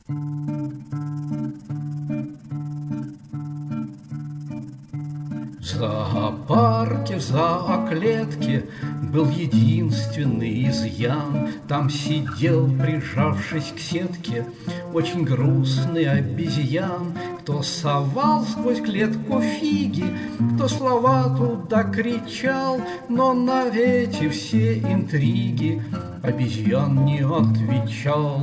В зоопарке, в зооклетке был единственный изъян. Там сидел, прижавшись к сетке, очень грустный обезьян. Кто совал сквозь клетку фиги, кто слова туда кричал, но на эти все интриги обезьян не отвечал.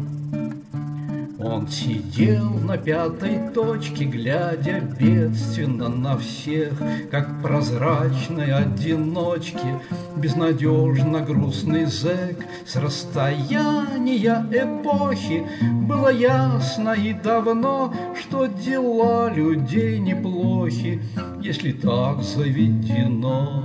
Он сидел на пятой точке, глядя бедственно на всех, как прозрачной одиночки, безнадежно грустный зэк. С расстояния эпохи было ясно и давно, что дела людей неплохи, если так заведено.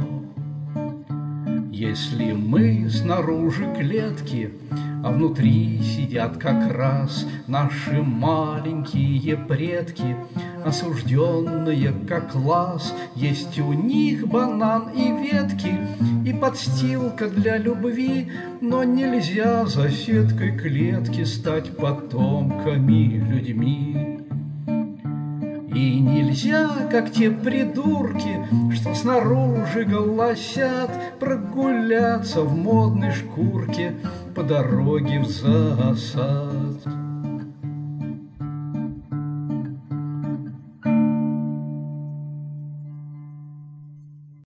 Если мы снаружи клетки, а внутри сидят как раз наши маленькие предки, осужденные как класс, есть у них банан и ветки, и подстилка для любви, но нельзя за сеткой клетки стать потомками людьми. И нельзя, как те придурки, что снаружи голосят, прогуляться в модной шкурке по дороге в зоосад.